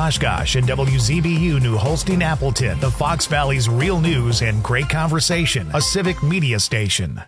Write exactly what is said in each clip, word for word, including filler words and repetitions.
Oshkosh and W Z B U New Holstein Appleton, the Fox Valley's real news and great conversation, a civic media station.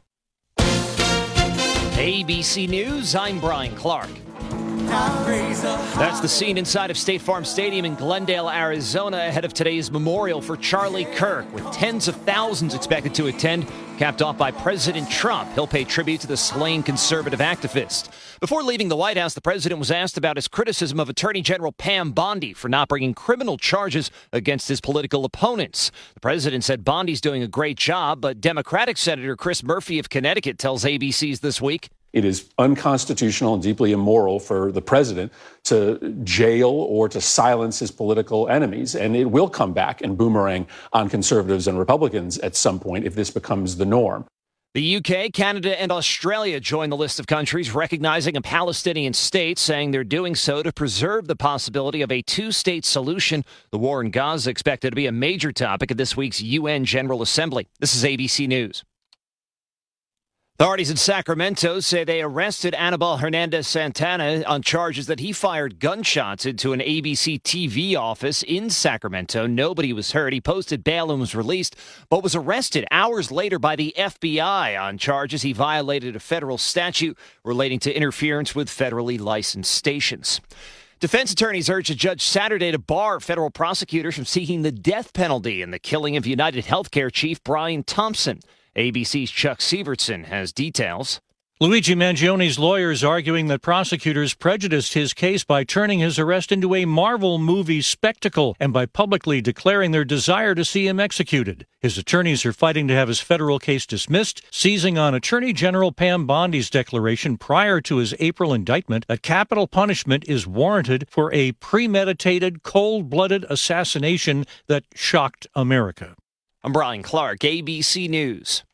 A B C News, I'm Brian Clark. That's the scene inside of State Farm Stadium in Glendale, Arizona, ahead of today's memorial for Charlie Kirk, with tens of thousands expected to attend, capped off by President Trump. He'll pay tribute to the slain conservative activist. Before leaving the White House, the president was asked about his criticism of Attorney General Pam Bondi for not bringing criminal charges against his political opponents. The president said Bondi's doing a great job, but Democratic Senator Chris Murphy of Connecticut tells A B C's This Week, it is unconstitutional and deeply immoral for the president to jail or to silence his political enemies. And it will come back and boomerang on conservatives and Republicans at some point if this becomes the norm. The U K, Canada, and Australia join the list of countries recognizing a Palestinian state, saying they're doing so to preserve the possibility of a two-state solution. The war in Gaza is expected to be a major topic at this week's U N General Assembly. This is A B C News. Authorities in Sacramento say they arrested Anibal Hernandez Santana on charges that he fired gunshots into an A B C T V office in Sacramento. Nobody was hurt. He posted bail and was released, but was arrested hours later by the F B I on charges he violated a federal statute relating to interference with federally licensed stations. Defense attorneys urged a judge Saturday to bar federal prosecutors from seeking the death penalty in the killing of United Healthcare chief Brian Thompson. A B C's Chuck Sievertson has details. Luigi Mangioni's lawyers arguing that prosecutors prejudiced his case by turning his arrest into a Marvel movie spectacle and by publicly declaring their desire to see him executed. His attorneys are fighting to have his federal case dismissed, seizing on Attorney General Pam Bondi's declaration prior to his April indictment that capital punishment is warranted for a premeditated, cold-blooded assassination that shocked America. I'm Brian Clark, A B C News.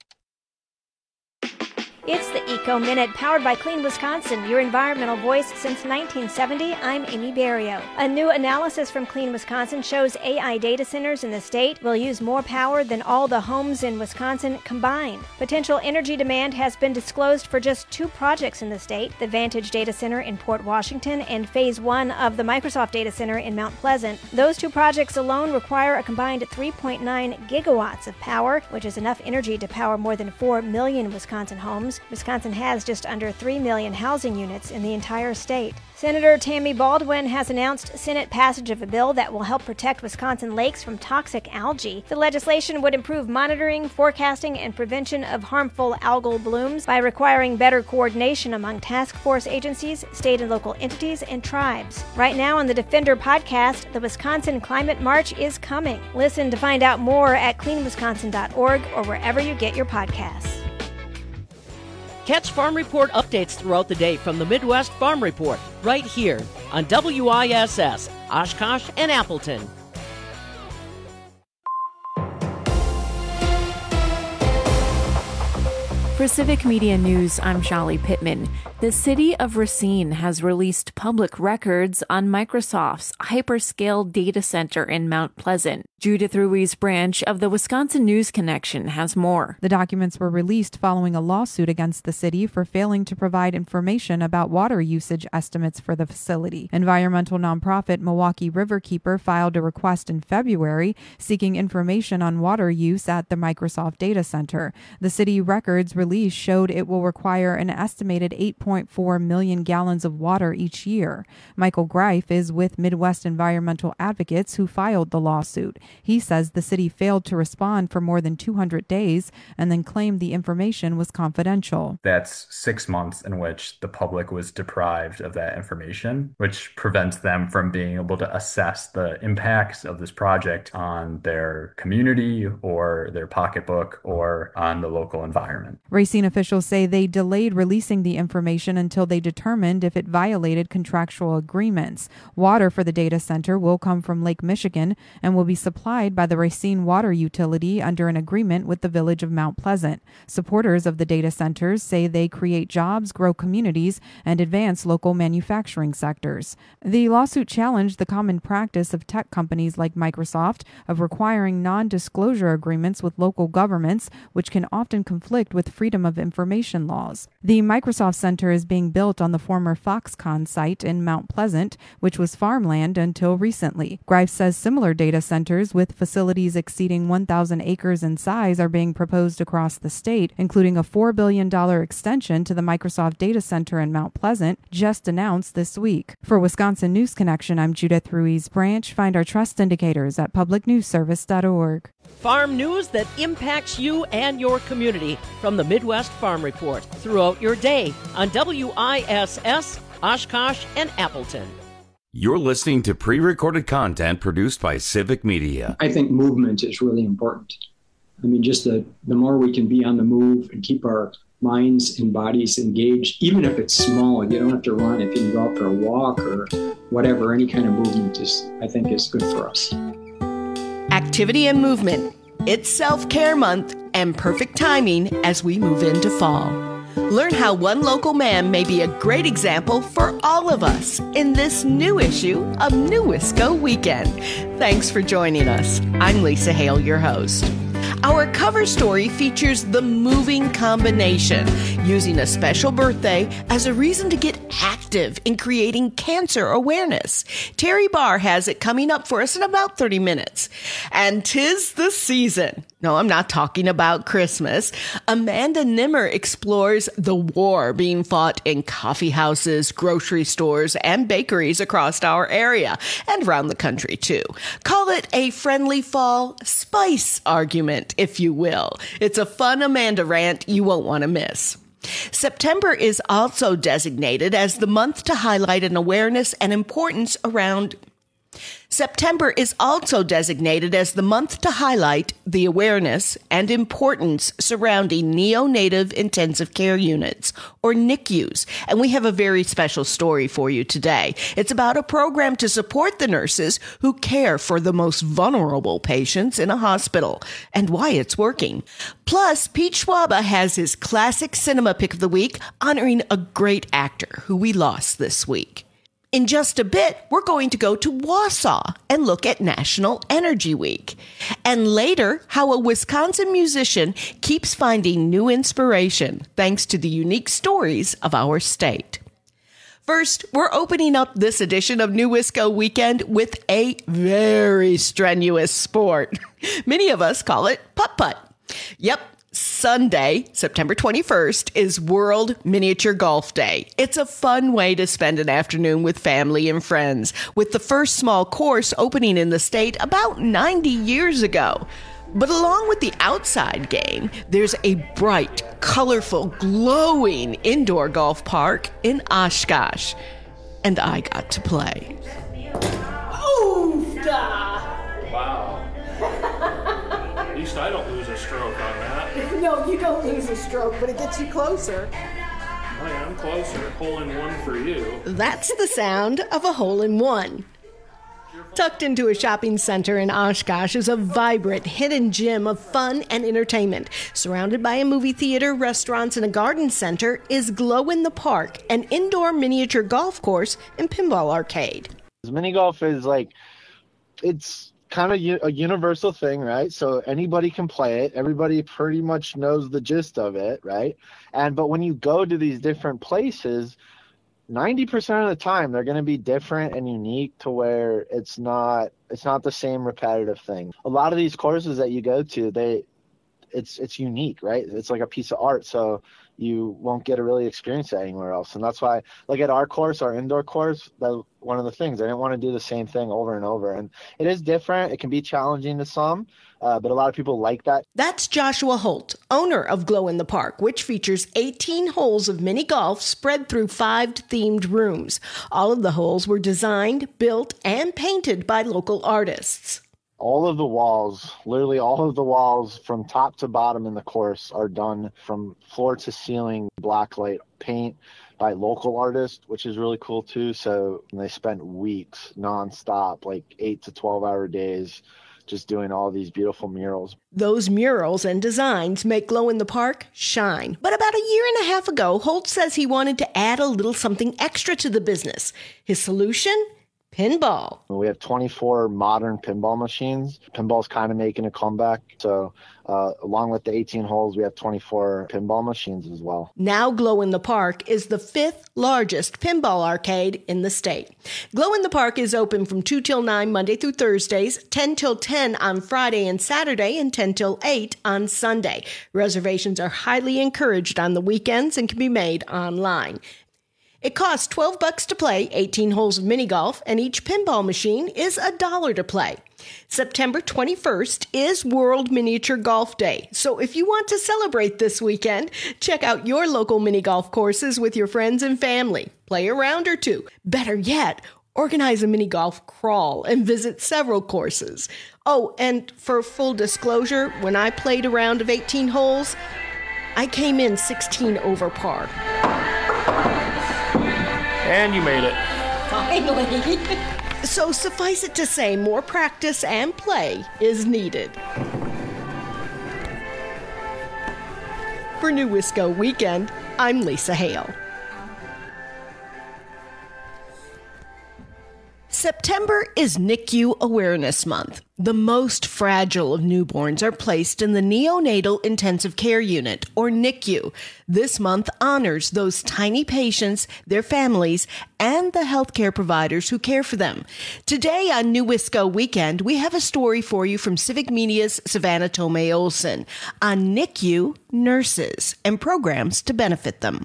It's the Eco Minute, powered by Clean Wisconsin, your environmental voice since nineteen seventy. I'm Amy Barrio. A new analysis from Clean Wisconsin shows A I data centers in the state will use more power than all the homes in Wisconsin combined. Potential energy demand has been disclosed for just two projects in the state, the Vantage Data Center in Port Washington and Phase one of the Microsoft Data Center in Mount Pleasant. Those two projects alone require a combined three point nine gigawatts of power, which is enough energy to power more than four million Wisconsin homes. Wisconsin has just under three million housing units in the entire state. Senator Tammy Baldwin has announced Senate passage of a bill that will help protect Wisconsin lakes from toxic algae. The legislation would improve monitoring, forecasting, and prevention of harmful algal blooms by requiring better coordination among task force agencies, state and local entities, and tribes. Right now on the Defender podcast, the Wisconsin Climate March is coming. Listen to find out more at clean wisconsin dot org or wherever you get your podcasts. Catch Farm Report updates throughout the day from the Midwest Farm Report, right here on W I S S, Oshkosh and Appleton. For Civic Media News, I'm Shali Pittman. The city of Racine has released public records on Microsoft's hyperscale data center in Mount Pleasant. Judith Ruiz Branch of the Wisconsin News Connection has more. The documents were released following a lawsuit against the city for failing to provide information about water usage estimates for the facility. Environmental nonprofit Milwaukee Riverkeeper filed a request in February seeking information on water use at the Microsoft data center. The city records release showed it will require an estimated eight point four million gallons of water each year. Michael Greif is with Midwest Environmental Advocates who filed the lawsuit. He says the city failed to respond for more than two hundred days and then claimed the information was confidential. That's six months in which the public was deprived of that information, which prevents them from being able to assess the impacts of this project on their community or their pocketbook or on the local environment. Racine officials say they delayed releasing the information until they determined if it violated contractual agreements. Water for the data center will come from Lake Michigan and will be supplied by the Racine Water Utility under an agreement with the village of Mount Pleasant. Supporters of the data centers say they create jobs, grow communities, and advance local manufacturing sectors. The lawsuit challenged the common practice of tech companies like Microsoft of requiring non-disclosure agreements with local governments, which can often conflict with freedom Freedom of Information laws. The Microsoft Center is being built on the former Foxconn site in Mount Pleasant, which was farmland until recently. Greif says similar data centers with facilities exceeding one thousand acres in size are being proposed across the state, including a four billion dollars extension to the Microsoft data center in Mount Pleasant, just announced this week. For Wisconsin News Connection, I'm Judith Ruiz Branch. Find our trust indicators at public news service dot org. Farm news that impacts you and your community from the Midwest Farm Report throughout your day on W I S S, Oshkosh, and Appleton. You're listening to pre-recorded content produced by Civic Media. I think movement is really important. I mean, just the, the more we can be on the move and keep our minds and bodies engaged, even if it's small, you don't have to run. If you can go out for a walk or whatever, any kind of movement is, I think, is good for us. Activity and movement. It's Self-Care Month and perfect timing as we move into fall. Learn how one local man may be a great example for all of us in this new issue of New Wisco Weekend. Thanks for joining us. I'm Lisa Hale, your host. Our cover story features the moving combination, using a special birthday as a reason to get active in creating cancer awareness. Terry Barr has it coming up for us in about thirty minutes. And 'tis the season. No, I'm not talking about Christmas. Amanda Nimmer explores the war being fought in coffee houses, grocery stores, and bakeries across our area and around the country, too. Call it a friendly fall spice argument, if you will. It's a fun Amanda rant you won't want to miss. September is also designated as the month to highlight an awareness and importance around September is also designated as the month to highlight the awareness and importance surrounding neonatal intensive care units, or N I C Us, and we have a very special story for you today. It's about a program to support the nurses who care for the most vulnerable patients in a hospital, and why it's working. Plus, Pete Schwaba has his classic cinema pick of the week, honoring a great actor who we lost this week. In just a bit, we're going to go to Wausau and look at National Energy Week. And later, how a Wisconsin musician keeps finding new inspiration thanks to the unique stories of our state. First, we're opening up this edition of New Wisco Weekend with a very strenuous sport. Many of us call it putt-putt. Yep. Sunday, September twenty-first, is World Miniature Golf Day. It's a fun way to spend an afternoon with family and friends, with the first small course opening in the state about ninety years ago. But along with the outside game, there's a bright, colorful, glowing indoor golf park in Oshkosh. And I got to play. Oof! Wow. At least I don't lose a stroke on that. No, you don't lose a stroke, but it gets you closer. Oh yeah, I'm closer. Hole in one for you. That's the sound of a hole in one. Tucked into a shopping center in Oshkosh is a vibrant, hidden gem of fun and entertainment. Surrounded by a movie theater, restaurants, and a garden center is Glow in the Park, an indoor miniature golf course and pinball arcade. Mini golf is like, it's kind of a universal thing, right? So anybody can play it. Everybody pretty much knows the gist of it, right? And but when you go to these different places, ninety percent of the time they're going to be different and unique to where it's not it's not the same repetitive thing. A lot of these courses that you go to, they it's it's unique, right? It's like a piece of art. So you won't get to really experience that anywhere else. And that's why, like at our course, our indoor course, that one of the things, I didn't want to do the same thing over and over. And it is different. It can be challenging to some, uh, but a lot of people like that. That's Joshua Holt, owner of Glow in the Park, which features eighteen holes of mini golf spread through five themed rooms. All of the holes were designed, built, and painted by local artists. All of the walls, literally all of the walls from top to bottom in the course are done from floor to ceiling blacklight paint by local artists, which is really cool too. So they spent weeks nonstop, like eight to twelve hour days, just doing all these beautiful murals. Those murals and designs make Glow in the Park shine. But about a year and a half ago, Holt says he wanted to add a little something extra to the business. His solution? pinball. We have twenty-four modern pinball machines. Pinball's kind of making a comeback. So uh, along with the eighteen holes, we have twenty-four pinball machines as well. Now Glow in the Park is the fifth largest pinball arcade in the state. Glow in the Park is open from two till nine Monday through Thursdays, ten till ten on Friday and Saturday, and ten till eight on Sunday. Reservations are highly encouraged on the weekends and can be made online. It costs twelve bucks to play, eighteen holes of mini golf, and each pinball machine is a dollar to play. September twenty-first is World Miniature Golf Day, so if you want to celebrate this weekend, check out your local mini golf courses with your friends and family. Play a round or two. Better yet, organize a mini golf crawl and visit several courses. Oh, and for full disclosure, when I played a round of eighteen holes, I came in sixteen over par. And you made it. Finally. So suffice it to say, more practice and play is needed. For New Wisco Weekend, I'm Lisa Hale. September is N I C U Awareness Month. The most fragile of newborns are placed in the Neonatal Intensive Care Unit, or N I C U. This month honors those tiny patients, their families, and the healthcare providers who care for them. Today on New Wisco Weekend, we have a story for you from Civic Media's Savannah Tomei Olson on N I C U nurses and programs to benefit them.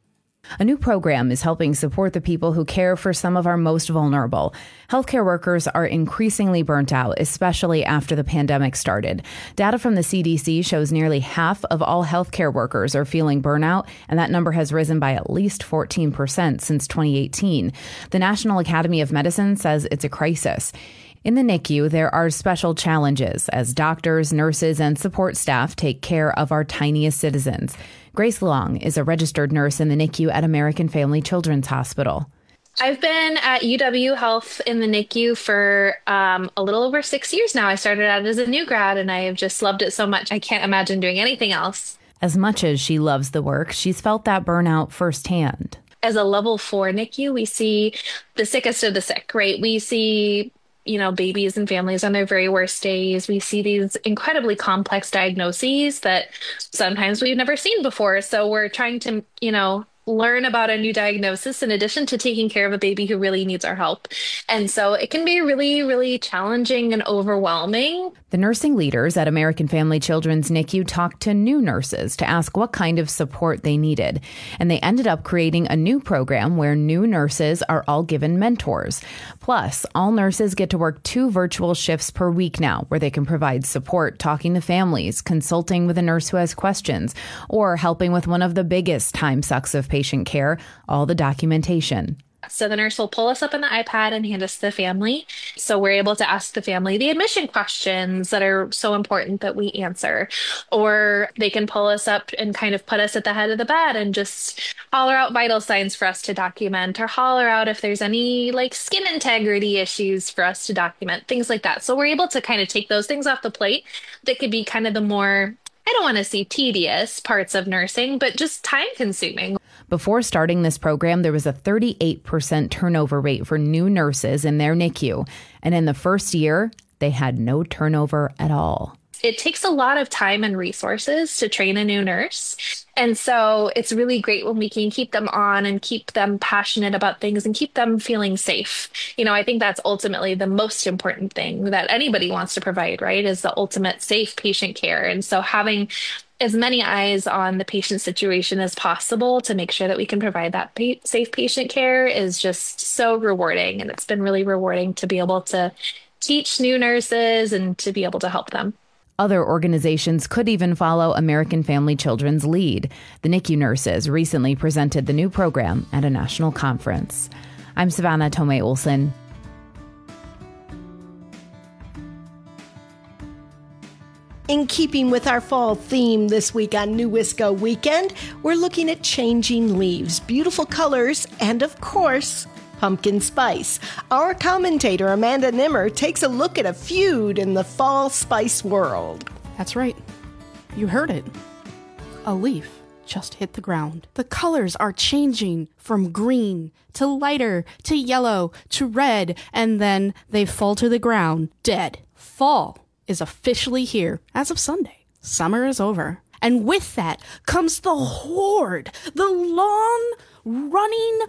A new program is helping support the people who care for some of our most vulnerable. Healthcare workers are increasingly burnt out, especially after the pandemic started. Data from the C D C shows nearly half of all healthcare workers are feeling burnout, and that number has risen by at least fourteen percent since twenty eighteen. The National Academy of Medicine says it's a crisis. In the N I C U, there are special challenges as doctors, nurses, and support staff take care of our tiniest citizens. Grace Long is a registered nurse in the N I C U at American Family Children's Hospital. I've been at U W Health in the N I C U for um, a little over six years now. I started out as a new grad, and I have just loved it so much. I can't imagine doing anything else. As much as she loves the work, she's felt that burnout firsthand. As a level four N I C U, we see the sickest of the sick, right? We see you know, babies and families on their very worst days. We see these incredibly complex diagnoses that sometimes we've never seen before. So we're trying to, you know, learn about a new diagnosis in addition to taking care of a baby who really needs our help. And so it can be really, really challenging and overwhelming. The nursing leaders at American Family Children's N I C U talked to new nurses to ask what kind of support they needed. And they ended up creating a new program where new nurses are all given mentors. Plus, all nurses get to work two virtual shifts per week now, where they can provide support, talking to families, consulting with a nurse who has questions, or helping with one of the biggest time sucks of patient care, all the documentation. So the nurse will pull us up on the iPad and hand us the family. So we're able to ask the family the admission questions that are so important that we answer. Or they can pull us up and kind of put us at the head of the bed and just holler out vital signs for us to document, or holler out if there's any like skin integrity issues for us to document, things like that. So we're able to kind of take those things off the plate that could be kind of the more, I don't want to say tedious parts of nursing, but just time consuming. Before starting this program, there was a thirty-eight percent turnover rate for new nurses in their N I C U. And in the first year, they had no turnover at all. It takes a lot of time and resources to train a new nurse. And so it's really great when we can keep them on and keep them passionate about things and keep them feeling safe. You know, I think that's ultimately the most important thing that anybody wants to provide, right, is the ultimate safe patient care. And so having as many eyes on the patient situation as possible to make sure that we can provide that pa- safe patient care is just so rewarding. And it's been really rewarding to be able to teach new nurses and to be able to help them. Other organizations could even follow American Family Children's lead. The N I C U nurses recently presented the new program at a national conference. I'm Savannah Tomei Olson. In keeping with our fall theme this week on New Wisco Weekend, we're looking at changing leaves, beautiful colors, and of course, pumpkin spice. Our commentator, Amanda Nimmer, takes a look at a feud in the fall spice world. That's right. You heard it. A leaf just hit the ground. The colors are changing from green to lighter to yellow to red, and then they fall to the ground dead. Fall is officially here as of Sunday. Summer is over. And with that comes the horde, the long-running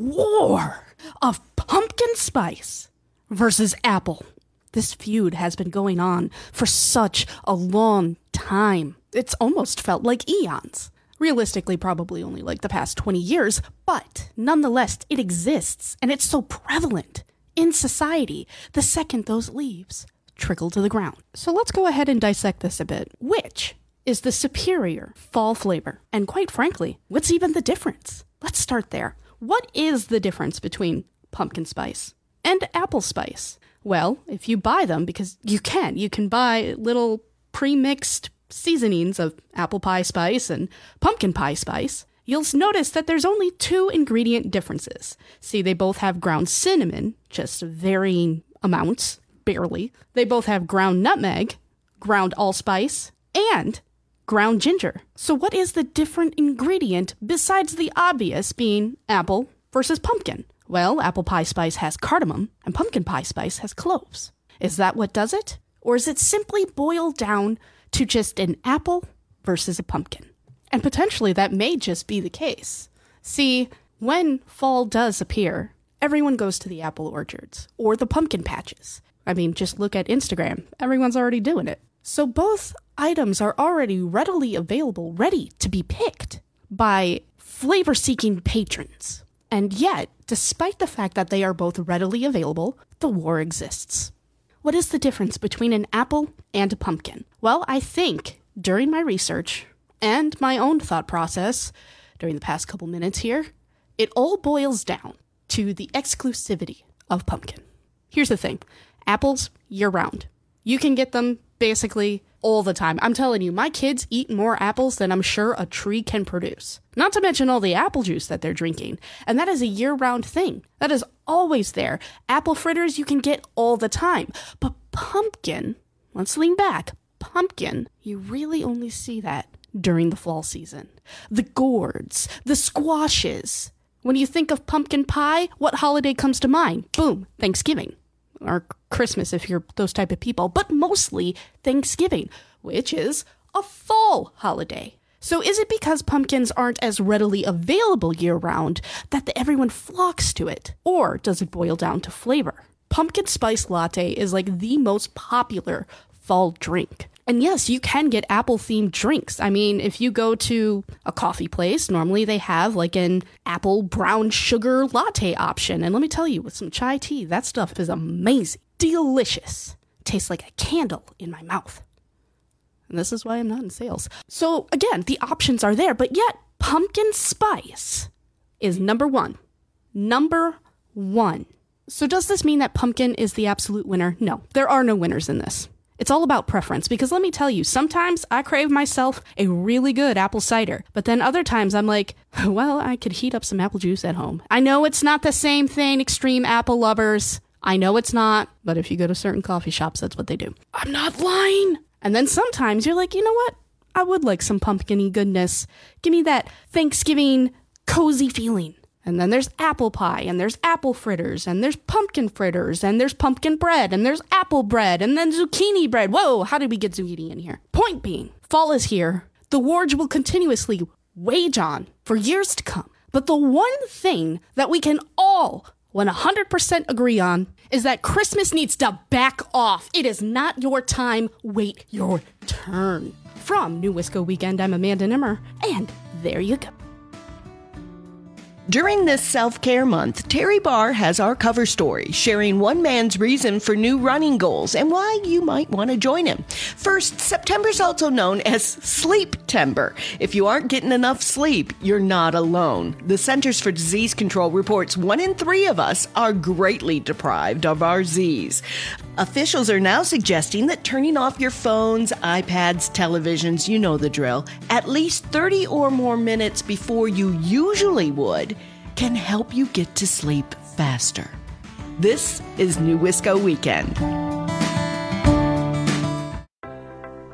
war of pumpkin spice versus apple. This feud has been going on for such a long time. It's almost felt like eons. Realistically, probably only like the past twenty years, but nonetheless, it exists, and it's so prevalent in society the second those leaves trickle to the ground. So let's go ahead and dissect this a bit. Which is the superior fall flavor? And quite frankly, what's even the difference? Let's start there. What is the difference between pumpkin spice and apple spice? Well, if you buy them, because you can, you can buy little pre-mixed seasonings of apple pie spice and pumpkin pie spice, you'll notice that there's only two ingredient differences. See, they both have ground cinnamon, just varying amounts, barely. They both have ground nutmeg, ground allspice, and ground ginger. So what is the different ingredient besides the obvious being apple versus pumpkin? Well, apple pie spice has cardamom, and pumpkin pie spice has cloves. Is that what does it? Or is it simply boiled down to just an apple versus a pumpkin? And potentially that may just be the case. See, when fall does appear, everyone goes to the apple orchards or the pumpkin patches. I mean, just look at Instagram. Everyone's already doing it. So both items are already readily available, ready to be picked by flavor-seeking patrons. And yet, despite the fact that they are both readily available, the war exists. What is the difference between an apple and a pumpkin? Well, I think during my research and my own thought process during the past couple minutes here, it all boils down to the exclusivity of pumpkin. Here's the thing. Apples, year-round. You can get them basically all the time. I'm telling you, my kids eat more apples than I'm sure a tree can produce. Not to mention all the apple juice that they're drinking. And that is a year-round thing. That is always there. Apple fritters you can get all the time. But pumpkin, let's lean back. Pumpkin, you really only see that during the fall season. The gourds, the squashes. When you think of pumpkin pie, what holiday comes to mind? Boom, Thanksgiving. Or Christmas if you're those type of people, but mostly Thanksgiving, which is a fall holiday. So is it because pumpkins aren't as readily available year-round that the, everyone flocks to it? Or does it boil down to flavor? Pumpkin spice latte is like the most popular fall drink. And yes, you can get apple-themed drinks. I mean, if you go to a coffee place, normally they have like an apple brown sugar latte option. And let me tell you, with some chai tea, that stuff is amazing. Delicious. Tastes like a candle in my mouth. And this is why I'm not in sales. So again, the options are there, but yet pumpkin spice is number one. Number one. So does this mean that pumpkin is the absolute winner? No, there are no winners in this. It's all about preference, because let me tell you, sometimes I crave myself a really good apple cider, but then other times I'm like, well, I could heat up some apple juice at home. I know it's not the same thing, extreme apple lovers. I know it's not, but if you go to certain coffee shops, that's what they do. I'm not lying. And then sometimes you're like, you know what? I would like some pumpkin-y goodness. Give me that Thanksgiving cozy feeling. And then there's apple pie, and there's apple fritters, and there's pumpkin fritters, and there's pumpkin bread, and there's apple bread, and then zucchini bread. Whoa, how did we get zucchini in here? Point being, fall is here. The wars will continuously wage on for years to come. But the one thing that we can all one hundred percent agree on is that Christmas needs to back off. It is not your time. Wait your turn. From New Wisco Weekend, I'm Amanda Nimmer, and there you go. During this self-care month, Terry Barr has our cover story, sharing one man's reason for new running goals and why you might want to join him. First, September's also known as Sleep-tember. If you aren't getting enough sleep, you're not alone. The Centers for Disease Control reports one in three of us are greatly deprived of our Z's. Officials are now suggesting that turning off your phones, iPads, televisions, you know the drill, at least thirty or more minutes before you usually would, can help you get to sleep faster. This is New Wisco Weekend.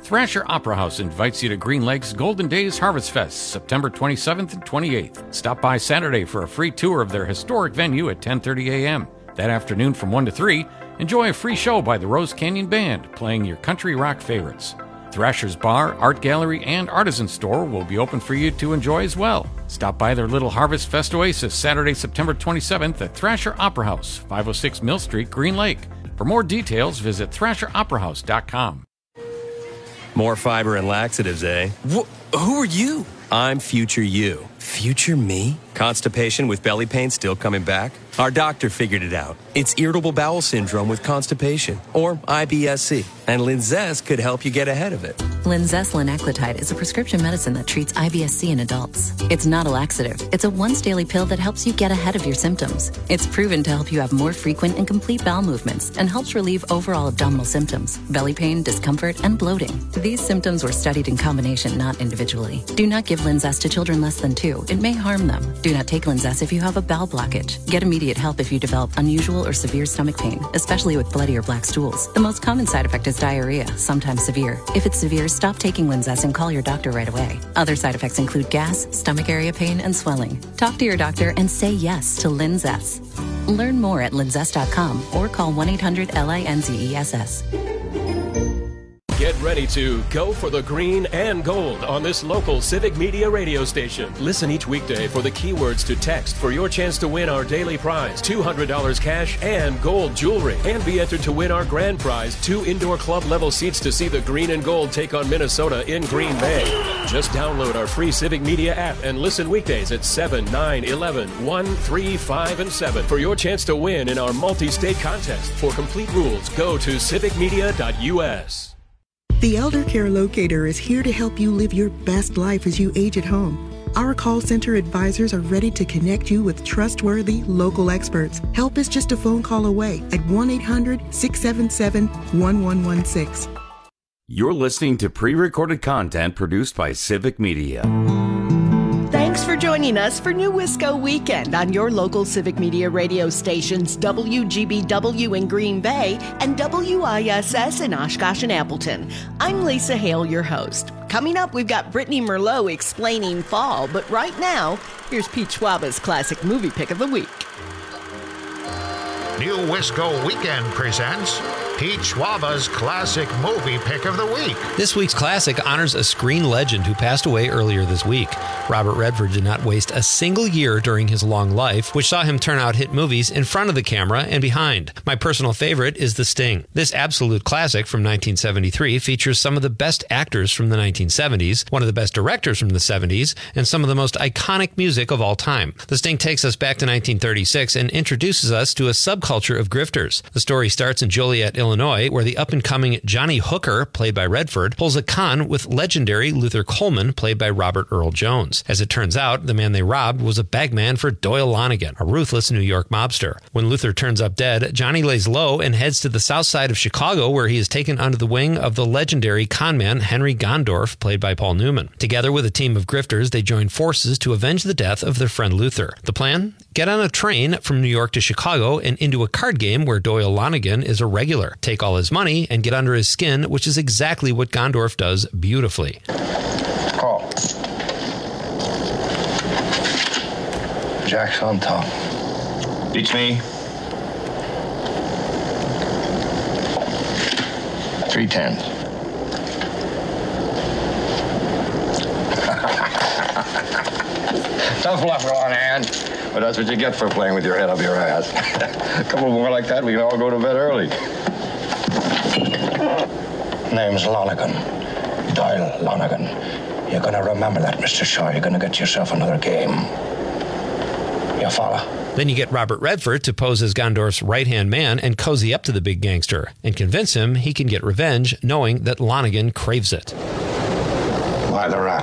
Thrasher Opera House invites you to Green Lake's Golden Days Harvest Fest, September twenty-seventh and twenty-eighth. Stop by Saturday for a free tour of their historic venue at ten thirty a.m. That afternoon from one to three, enjoy a free show by the Rose Canyon Band, playing your country rock favorites. Thrasher's Bar, Art Gallery, and Artisan Store will be open for you to enjoy as well. Stop by their Little Harvest Fest Oasis Saturday, September twenty-seventh at Thrasher Opera House, five oh six Mill Street, Green Lake. For more details, visit thrasher opera house dot com. More fiber and laxatives, eh? Wh- who are you? I'm Future You. Future me? Constipation with belly pain still coming back? Our doctor figured it out. It's irritable bowel syndrome with constipation, or I B S C, and Linzess could help you get ahead of it. Linzess linaclotide is a prescription medicine that treats I B S C in adults. It's not a laxative. It's a once-daily pill that helps you get ahead of your symptoms. It's proven to help you have more frequent and complete bowel movements and helps relieve overall abdominal symptoms, belly pain, discomfort, and bloating. These symptoms were studied in combination, not individually. Do not give Linzess to children less than two. It may harm them. Do not take Linzess if you have a bowel blockage. Get immediate help if you develop unusual or severe stomach pain, especially with bloody or black stools. The most common side effect is diarrhea, sometimes severe. If it's severe, stop taking Linzess and call your doctor right away. Other side effects include gas, stomach area pain, and swelling. Talk to your doctor and say yes to Linzess. Learn more at linzess dot com or call one eight hundred L I N Z E S S. Get ready to go for the green and gold on this local Civic Media radio station. Listen each weekday for the keywords to text for your chance to win our daily prize, two hundred dollars cash and gold jewelry. And be entered to win our grand prize, two indoor club level seats to see the green and gold take on Minnesota in Green Bay. Just download our free Civic Media app and listen weekdays at seven, nine, eleven, one, three, five, and seven for your chance to win in our multi-state contest. For complete rules, go to civic media dot U S. The Elder Care Locator is here to help you live your best life as you age at home. Our call center advisors are ready to connect you with trustworthy local experts. Help is just a phone call away at one eight hundred, six seven seven, one one one six. You're listening to pre-recorded content produced by Civic Media. Thanks for joining us for New Wisco Weekend on your local Civic Media radio stations W G B W in Green Bay and W I S S in Oshkosh and Appleton. I'm Lisa Hale, your host. Coming up, we've got Brittany Merlot explaining fall, but right now, here's Pete Schwaba's classic movie pick of the week. New Wisco Weekend presents Pete Schwaba's classic movie pick of the week. This week's classic honors a screen legend who passed away earlier this week. Robert Redford did not waste a single year during his long life, which saw him turn out hit movies in front of the camera and behind. My personal favorite is The Sting. This absolute classic from nineteen seventy-three features some of the best actors from the nineteen seventies, one of the best directors from the seventies, and some of the most iconic music of all time. The Sting takes us back to nineteen thirty-six and introduces us to a subculture of grifters. The story starts in Joliet, Illinois, where the up-and-coming Johnny Hooker, played by Redford, pulls a con with legendary Luther Coleman, played by Robert Earl Jones. As it turns out, the man they robbed was a bagman for Doyle Lonigan, a ruthless New York mobster. When Luther turns up dead, Johnny lays low and heads to the south side of Chicago, where he is taken under the wing of the legendary conman Henry Gondorf, played by Paul Newman. Together with a team of grifters, they join forces to avenge the death of their friend Luther. The plan? Get on a train from New York to Chicago and into a card game where Doyle Lonigan is a regular. Take all his money and get under his skin, which is exactly what Gondorf does beautifully. Call. Jack's on top. Beats me. Three tens. Tough luck, Ron, but that's what you get for playing with your head up your ass. A couple more like that, we can all go to bed early. Name's Lonigan. Doyle Lonigan. You're gonna remember that, Mister Shaw. You're gonna get yourself another game. You follow? Then you get Robert Redford to pose as Gondorf's right-hand man and cozy up to the big gangster and convince him he can get revenge, knowing that Lonigan craves it. Why the rat?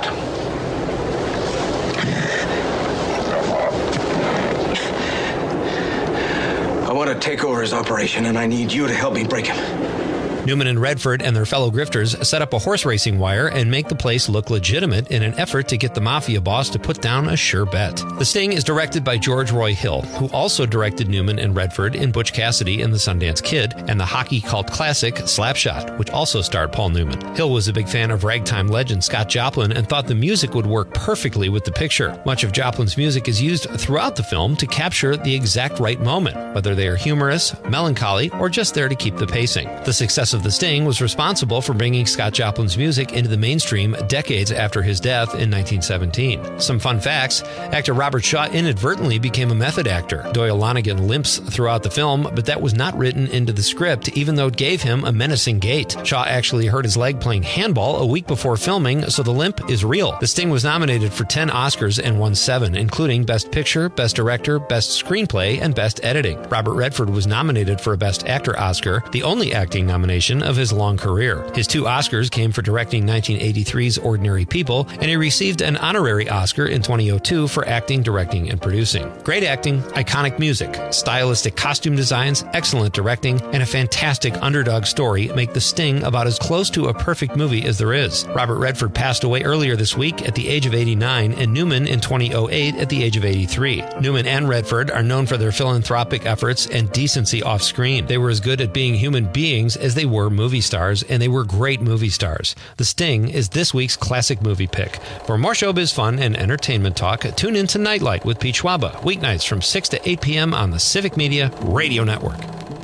I want to take over his operation, and I need you to help me break him. Newman and Redford and their fellow grifters set up a horse racing wire and make the place look legitimate in an effort to get the mafia boss to put down a sure bet. The Sting is directed by George Roy Hill, who also directed Newman and Redford in Butch Cassidy and the Sundance Kid, and the hockey cult classic Slapshot, which also starred Paul Newman. Hill was a big fan of ragtime legend Scott Joplin and thought the music would work perfectly with the picture. Much of Joplin's music is used throughout the film to capture the exact right moment, whether they are humorous, melancholy, or just there to keep the pacing. The success of The Sting was responsible for bringing Scott Joplin's music into the mainstream decades after his death in nineteen seventeen. Some fun facts: actor Robert Shaw inadvertently became a method actor. Doyle Lonnegan limps throughout the film, but that was not written into the script, even though it gave him a menacing gait. Shaw actually hurt his leg playing handball a week before filming, so the limp is real. The Sting was nominated for ten Oscars and won seven, including Best Picture, Best Director, Best Screenplay, and Best Editing. Robert Redford was nominated for a Best Actor Oscar, the only acting nomination of his long career. His two Oscars came for directing nineteen eighty-three's Ordinary People, and he received an honorary Oscar in twenty oh two for acting, directing, and producing. Great acting, iconic music, stylistic costume designs, excellent directing, and a fantastic underdog story make The Sting about as close to a perfect movie as there is. Robert Redford passed away earlier this week at the age of eighty-nine, and Newman in twenty oh eight at the age of eighty-three. Newman and Redford are known for their philanthropic efforts and decency off-screen. They were as good at being human beings as they were movie stars, and they were great movie stars. The Sting is this week's classic movie pick. For more showbiz fun and entertainment talk, tune in to Nightlight with Pete Schwaba, weeknights from six to eight p.m. on the Civic Media Radio Network.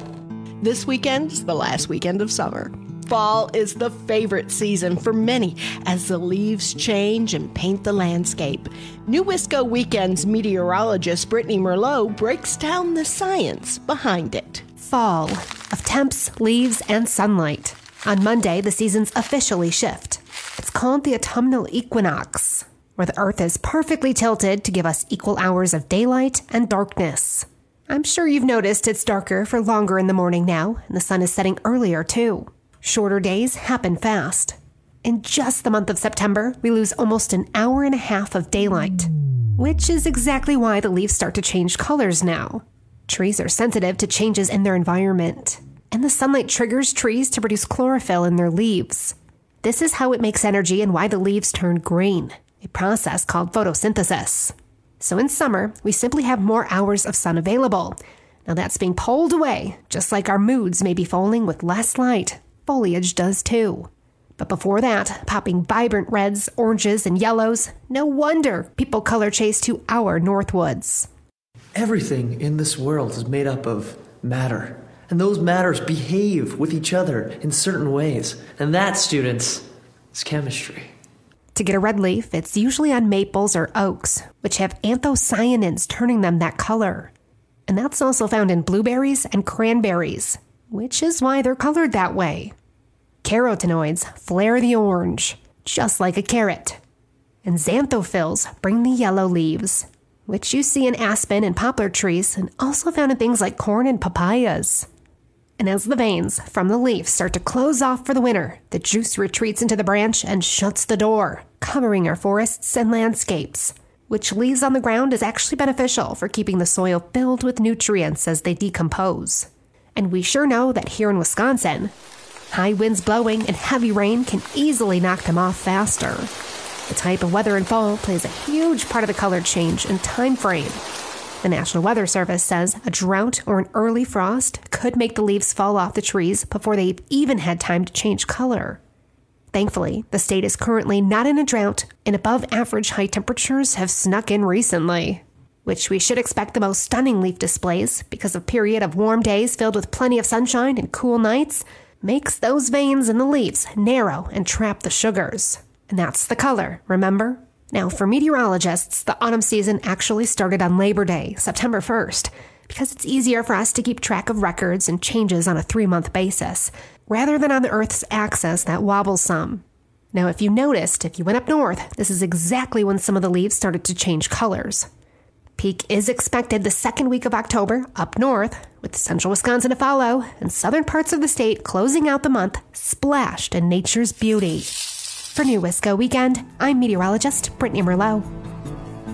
This weekend is the last weekend of summer. Fall is the favorite season for many as the leaves change and paint the landscape. New Wisco Weekend's meteorologist Brittany Merlot breaks down the science behind it. Fall of temps, leaves, and sunlight. On Monday, the seasons officially shift. It's called the autumnal equinox, where the Earth is perfectly tilted to give us equal hours of daylight and darkness. I'm sure you've noticed it's darker for longer in the morning now, and the sun is setting earlier too. Shorter days happen fast. In just the month of September, we lose almost an hour and a half of daylight, which is exactly why the leaves start to change colors now. Trees are sensitive to changes in their environment, and the sunlight triggers trees to produce chlorophyll in their leaves. This is how it makes energy and why the leaves turn green, a process called photosynthesis. So in summer, we simply have more hours of sun available. Now that's being pulled away, just like our moods may be falling with less light. Foliage does too. But before that, popping vibrant reds, oranges, and yellows, no wonder people color chase to our Northwoods. Everything in this world is made up of matter, and those matters behave with each other in certain ways. And that, students, is chemistry. To get a red leaf, it's usually on maples or oaks, which have anthocyanins turning them that color. And that's also found in blueberries and cranberries, which is why they're colored that way. Carotenoids flare the orange, just like a carrot. And xanthophylls bring the yellow leaves, which you see in aspen and poplar trees and also found in things like corn and papayas. And as the veins from the leaf start to close off for the winter, the juice retreats into the branch and shuts the door, covering our forests and landscapes, which leaves on the ground is actually beneficial for keeping the soil filled with nutrients as they decompose. And we sure know that here in Wisconsin, high winds blowing and heavy rain can easily knock them off faster. The type of weather in fall plays a huge part of the color change and time frame. The National Weather Service says a drought or an early frost could make the leaves fall off the trees before they've even had time to change color. Thankfully, the state is currently not in a drought, and above average high temperatures have snuck in recently, which we should expect the most stunning leaf displays because a period of warm days filled with plenty of sunshine and cool nights makes those veins in the leaves narrow and trap the sugars. And that's the color, remember? Now, for meteorologists, the autumn season actually started on Labor Day, September first, because it's easier for us to keep track of records and changes on a three-month basis, rather than on the Earth's axis that wobbles some. Now, if you noticed, if you went up north, this is exactly when some of the leaves started to change colors. Peak is expected the second week of October up north, with central Wisconsin to follow, and southern parts of the state closing out the month splashed in nature's beauty. For New Wisco Weekend, I'm meteorologist Brittany Merlot.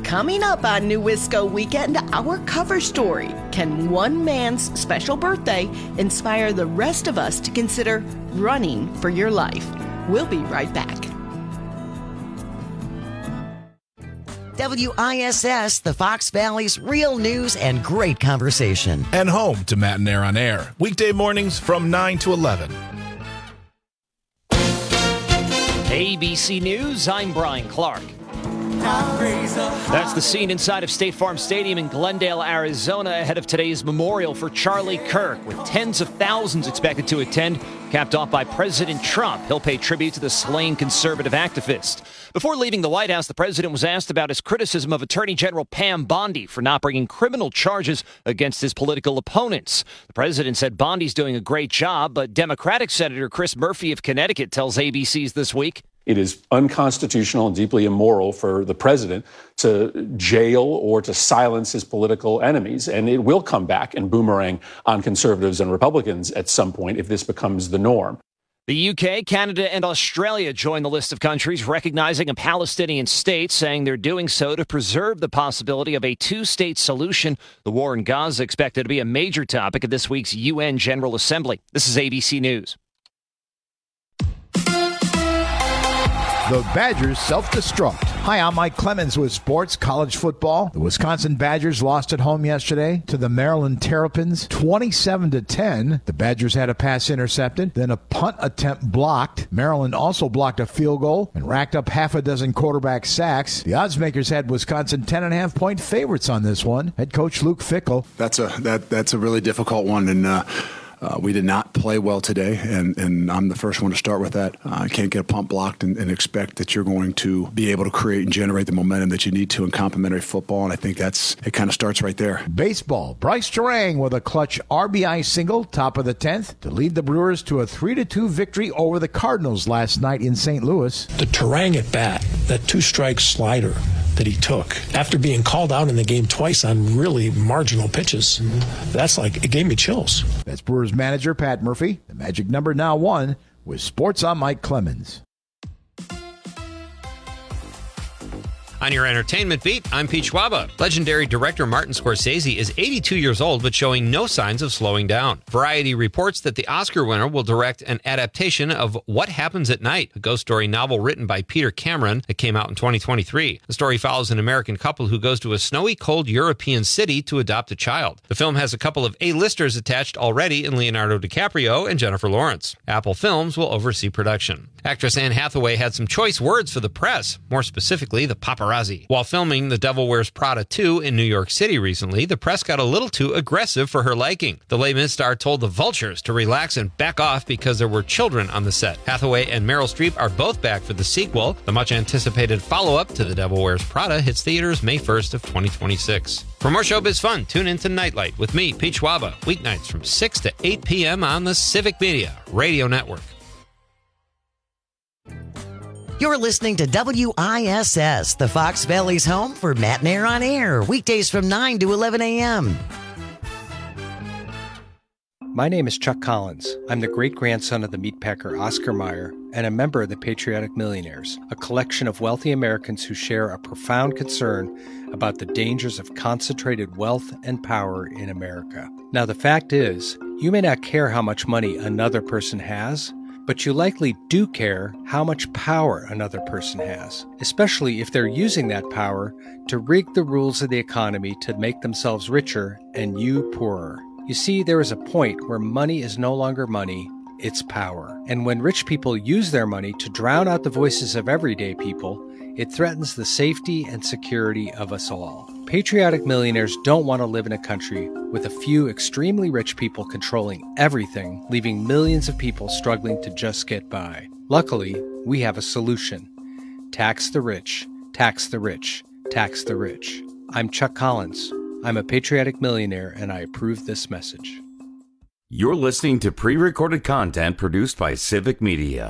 Coming up on New Wisco Weekend, our cover story. Can one man's special birthday inspire the rest of us to consider running for your life? We'll be right back. W I S S, the Fox Valley's real news and great conversation. And home to Matt and Air on Air. Weekday mornings from nine to eleven. A B C News, I'm Brian Clark. That's the scene inside of State Farm Stadium in Glendale, Arizona, ahead of today's memorial for Charlie Kirk, with tens of thousands expected to attend, capped off by President Trump. He'll pay tribute to the slain conservative activist. Before leaving the White House, the president was asked about his criticism of Attorney General Pam Bondi for not bringing criminal charges against his political opponents. The president said Bondi's doing a great job, but Democratic Senator Chris Murphy of Connecticut tells A B C's This Week, it is unconstitutional and deeply immoral for the president to jail or to silence his political enemies. And it will come back and boomerang on conservatives and Republicans at some point if this becomes the norm. The U K, Canada, and Australia join the list of countries recognizing a Palestinian state, saying they're doing so to preserve the possibility of a two-state solution. The war in Gaza expected to be a major topic at this week's U N General Assembly. This is A B C News. The Badgers self-destruct. Hi, I'm Mike Clemens with Sports College Football. The Wisconsin Badgers lost at home yesterday to the Maryland Terrapins, twenty-seven to ten. The Badgers had a pass intercepted, then a punt attempt blocked. Maryland also blocked a field goal and racked up half a dozen quarterback sacks. The oddsmakers had Wisconsin ten and a half point favorites on this one. Head coach Luke Fickell. That's a that that's a really difficult one, and uh, Uh, we did not play well today, and, and I'm the first one to start with that. I uh, can't get a punt blocked and, and expect that you're going to be able to create and generate the momentum that you need to in complementary football, and I think that's it kind of starts right there. Baseball. Bryce Terang with a clutch R B I single, top of the tenth, to lead the Brewers to a three to two victory over the Cardinals last night in Saint Louis. The Terang at bat, that two-strike slider that he took after being called out in the game twice on really marginal pitches. Mm-hmm. That's like, it gave me chills. That's Brewers manager Pat Murphy. The magic number now one with Sports on Mike Clemens. On your entertainment beat, I'm Pete Schwaba. Legendary director Martin Scorsese is eighty-two years old, but showing no signs of slowing down. Variety reports that the Oscar winner will direct an adaptation of What Happens at Night, a ghost story novel written by Peter Cameron that came out in twenty twenty-three. The story follows an American couple who goes to a snowy, cold European city to adopt a child. The film has a couple of A-listers attached already in Leonardo DiCaprio and Jennifer Lawrence. Apple Films will oversee production. Actress Anne Hathaway had some choice words for the press, more specifically the paparazzi. While filming The Devil Wears Prada two in New York City recently, the press got a little too aggressive for her liking. The Les Mis star told the Vultures to relax and back off because there were children on the set. Hathaway and Meryl Streep are both back for the sequel. The much-anticipated follow-up to The Devil Wears Prada hits theaters May first of twenty twenty-six. For more showbiz fun, tune in to Nightlight with me, Pete Schwaba, weeknights from six to eight p.m. on the Civic Media Radio Network. You're listening to W I S S, the Fox Valley's home for Matt and Air on Air, weekdays from nine to eleven a.m. My name is Chuck Collins. I'm the great-grandson of the meatpacker Oscar Mayer and a member of the Patriotic Millionaires, a collection of wealthy Americans who share a profound concern about the dangers of concentrated wealth and power in America. Now, the fact is, you may not care how much money another person has, but you likely do care how much power another person has, especially if they're using that power to rig the rules of the economy to make themselves richer and you poorer. You see, there is a point where money is no longer money, it's power. And when rich people use their money to drown out the voices of everyday people, it threatens the safety and security of us all. Patriotic millionaires don't want to live in a country with a few extremely rich people controlling everything, leaving millions of people struggling to just get by. Luckily, we have a solution. Tax the rich, tax the rich, tax the rich. I'm Chuck Collins. I'm a patriotic millionaire, and I approve this message. You're listening to pre-recorded content produced by Civic Media.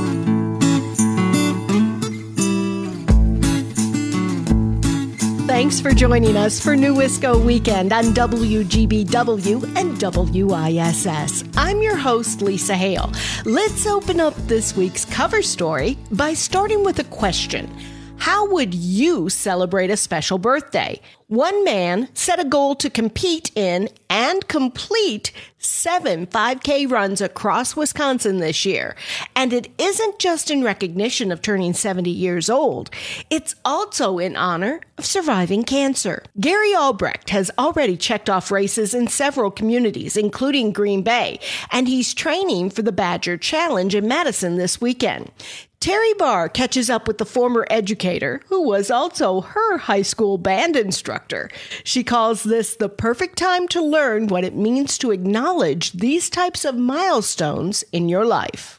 Thanks Thanks for joining us for New Wisco Weekend on W G B W and W I S S. I'm your host, Lisa Hale. Let's open up this week's cover story by starting with a question. How would you celebrate a special birthday? One man set a goal to compete in and complete seven five K runs across Wisconsin this year. And it isn't just in recognition of turning seventy years old. It's also in honor of surviving cancer. Gary Albrecht has already checked off races in several communities, including Green Bay, and he's training for the Badger Challenge in Madison this weekend. Terry Barr catches up with the former educator who was also her high school band instructor. She calls this the perfect time to learn what it means to acknowledge these types of milestones in your life.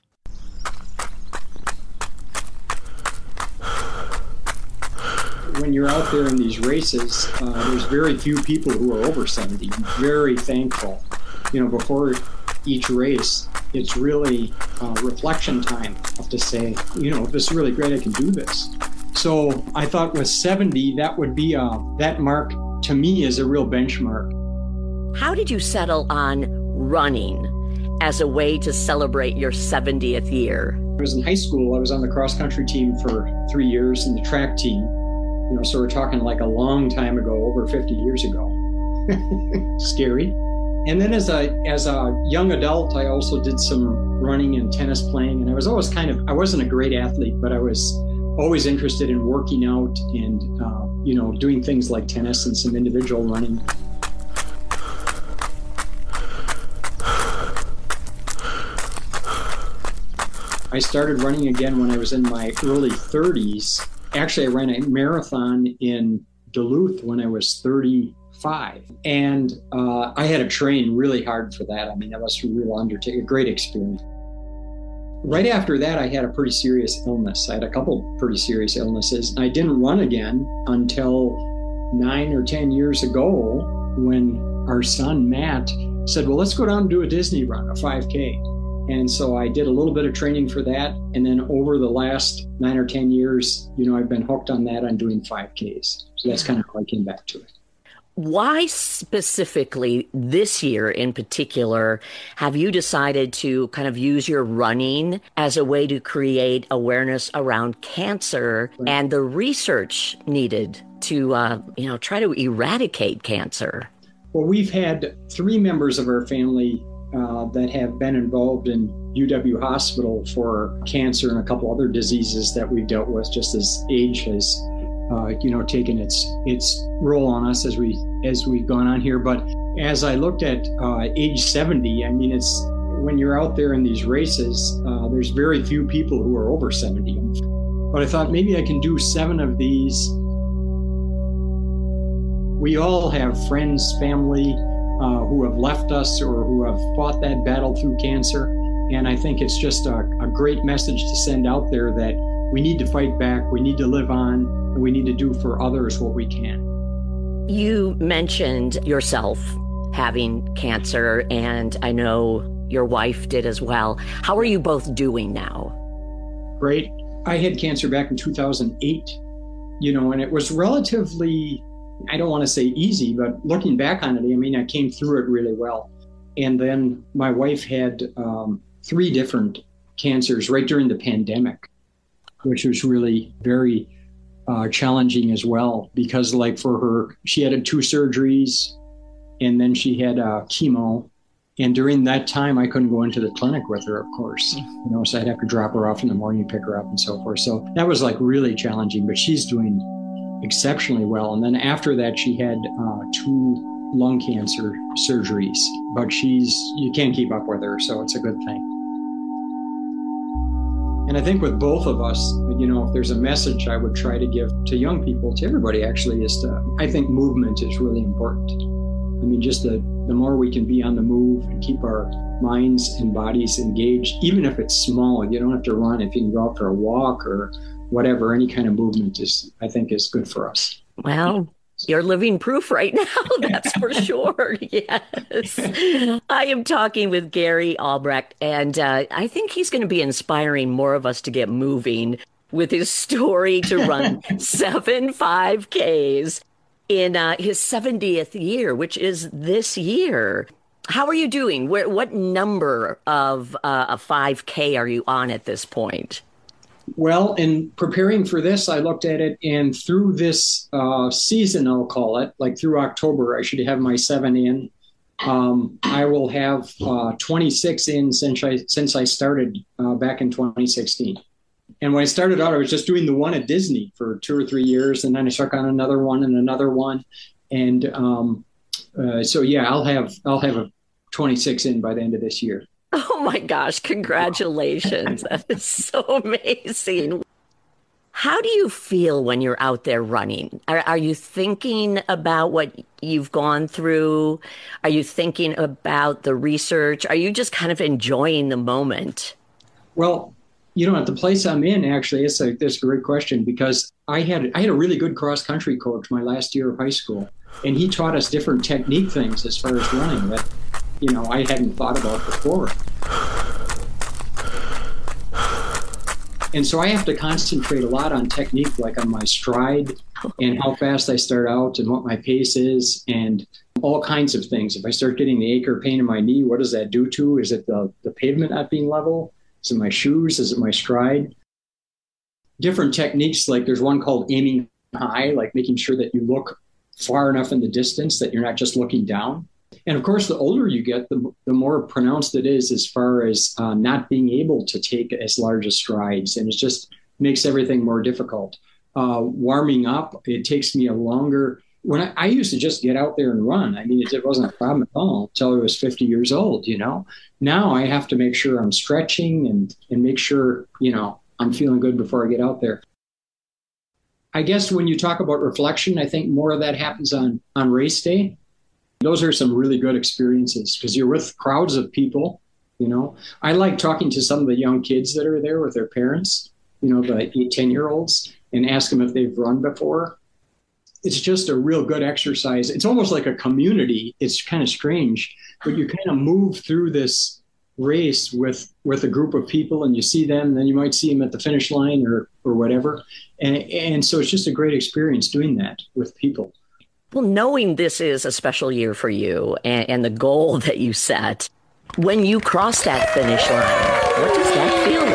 When you're out there in these races, uh, there's very few people who are over seventy. I'm very thankful. You know, before each race, it's really uh, reflection time of to say, you know, this is really great, I can do this. So I thought with seventy, that would be a, that mark to me is a real benchmark. How did you settle on running as a way to celebrate your seventieth year? I was in high school. I was on the cross-country team for three years and the track team. You know, so we're talking like a long time ago, over fifty years ago. Scary. And then as a as a young adult, I also did some running and tennis playing. And I was always kind of, I wasn't a great athlete, but I was always interested in working out and, uh, you know, doing things like tennis and some individual running. I started running again when I was in my early thirties. Actually, I ran a marathon in Duluth when I was thirty-five. And uh, I had to train really hard for that. I mean, that was a real undertaking, a great experience. Right after that, I had a pretty serious illness. I had a couple pretty serious illnesses. I didn't run again until nine or ten years ago when our son, Matt, said, well, let's go down and do a Disney run, a five K. And so I did a little bit of training for that. And then over the last nine or ten years, you know, I've been hooked on that on doing five Ks. So that's kind of how I came back to it. Why specifically this year in particular have you decided to kind of use your running as a way to create awareness around cancer right. and the research needed to, uh, you know, try to eradicate cancer? Well, we've had three members of our family uh, that have been involved in U W Hospital for cancer and a couple other diseases that we've dealt with just as age has Uh, you know, taken its its role on us as we as we've gone on here. But as I looked at uh, age seventy, I mean, it's when you're out there in these races, uh, there's very few people who are over seventy. But I thought maybe I can do seven of these. We all have friends, family uh, who have left us or who have fought that battle through cancer. And I think it's just a, a great message to send out there that we need to fight back, we need to live on, and we need to do for others what we can. You mentioned yourself having cancer, and I know your wife did as well. How are you both doing now? Great. I had cancer back in two thousand eight, you know, and it was relatively, I don't want to say easy, but looking back on it, I mean, I came through it really well. And then my wife had um, three different cancers right during the pandemic, which was really very uh, challenging as well, because like for her, she had two surgeries and then she had uh, chemo. And during that time, I couldn't go into the clinic with her, of course, you know, so I'd have to drop her off in the morning, pick her up and so forth. So that was like really challenging, but she's doing exceptionally well. And then after that, she had uh, two lung cancer surgeries, but she's, you can't keep up with her. So it's a good thing. And I think with both of us, you know, if there's a message I would try to give to young people, to everybody actually, is to, I think movement is really important. I mean, just the, the more we can be on the move and keep our minds and bodies engaged, even if it's small, you don't have to run. If you can go out for a walk or whatever, any kind of movement is, I think, is good for us. Well, you're living proof right now, that's for sure. Yes. I am talking with Gary Albrecht, and uh, I think he's going to be inspiring more of us to get moving with his story to run seven five Ks. in uh, his seventieth year, which is this year. How are you doing? Where, what number of uh, a five K are you on at this point? Well, in preparing for this, I looked at it, and through this uh, season, I'll call it, like through October, I should have my seven in. Um, I will have uh, twenty-six in since I since I started uh, back in twenty sixteen. And when I started out, I was just doing the one at Disney for two or three years, and then I took on another one and another one, and um, uh, so yeah, I'll have I'll have a twenty-six in by the end of this year. Oh my gosh, congratulations. That is so amazing. How do you feel when you're out there running? Are, are you thinking about what you've gone through? Are you thinking about the research? Are you just kind of enjoying the moment? Well, you know, at the place I'm in, actually, it's a, it's a great question, because I had I had a really good cross country coach my last year of high school, and he taught us different technique things as far as running that, you know, I hadn't thought about before. And so I have to concentrate a lot on technique, like on my stride and how fast I start out and what my pace is and all kinds of things. If I start getting the ache or pain in my knee, what does that do to? Is it the, the pavement not being level? Is it my shoes? Is it my stride? Different techniques, like there's one called aiming high, like making sure that you look far enough in the distance that you're not just looking down. And of course, the older you get, the, the more pronounced it is as far as uh, not being able to take as large as strides. And it just makes everything more difficult. Uh, warming up, it takes me a longer... When I, I used to just get out there and run. I mean, it, it wasn't a problem at all until I was fifty years old, you know. Now I have to make sure I'm stretching and, and make sure, you know, I'm feeling good before I get out there. I guess when you talk about reflection, I think more of that happens on, on race day. Those are some really good experiences because you're with crowds of people, you know. I like talking to some of the young kids that are there with their parents, you know, the eight, ten-year-olds, and ask them if they've run before. It's just a real good exercise. It's almost like a community. It's kind of strange, but you kind of move through this race with, with a group of people, and you see them, and then you might see them at the finish line or, or whatever. And, and so it's just a great experience doing that with people. Well, knowing this is a special year for you and, and the goal that you set, when you cross that finish line, what does that feel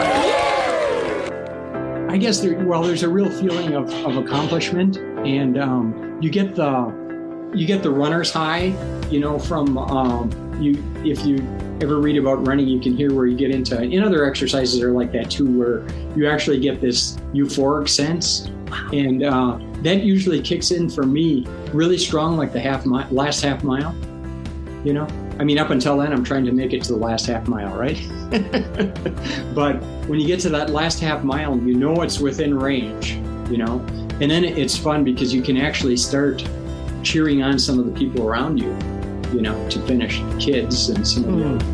like? I guess, there, well, there's a real feeling of, of accomplishment, and um, you get the you get the runner's high, you know, from um, you. If you ever read about running, you can hear where you get into, and other exercises are like that too, where you actually get this euphoric sense. Wow. And uh, that usually kicks in for me really strong, like the half mi- last half mile, you know? I mean, up until then, I'm trying to make it to the last half mile, right? But when you get to that last half mile, you know it's within range, you know? And then it's fun because you can actually start cheering on some of the people around you, you know, to finish, kids and some of the other.